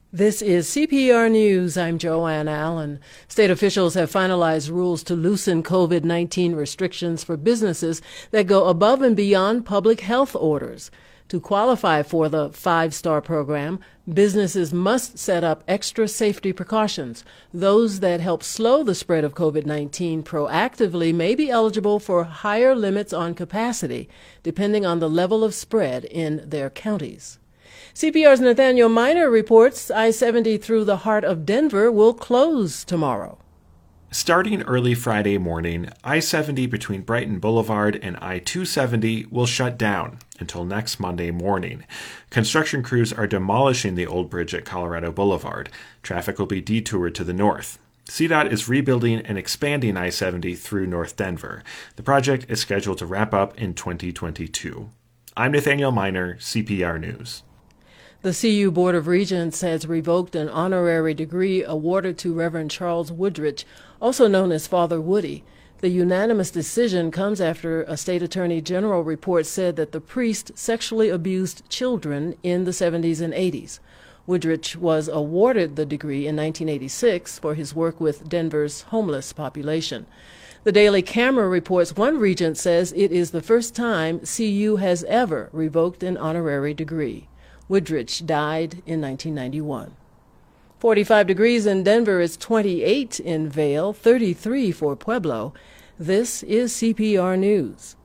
This is CPR News. I'm Joanne Allen. State officials have finalized rules to loosen COVID-19 restrictions for businesses that go above and beyond public health orders. To qualify for the 5-star program, businesses must set up extra safety precautions. Those that help slow the spread of COVID-19 proactively may be eligible for higher limits on capacity, depending on the level of spread in their counties. CPR's Nathaniel Miner reports I-70 through the heart of Denver will close tomorrow. Starting early Friday morning, I-70 between Brighton Boulevard and I-270 will shut down until next Monday morning. Construction crews are demolishing the old bridge at Colorado Boulevard. Traffic will be detoured to the north. CDOT is rebuilding and expanding I-70 through North Denver. The project is scheduled to wrap up in 2022. I'm Nathaniel Miner, CPR News. The CU Board of Regents has revoked an honorary degree awarded to Reverend Charles Woodrich, also known as Father Woody. The unanimous decision comes after a state attorney general report said that the priest sexually abused children in the 70s and 80s. Woodrich was awarded the degree in 1986 for his work with Denver's homeless population. The Daily Camera reports one regent says it is the first time CU has ever revoked an honorary degree. Woodrich died in 1991. 45 degrees in Denver is 28 in Vail, 33 for Pueblo. This is CPR News.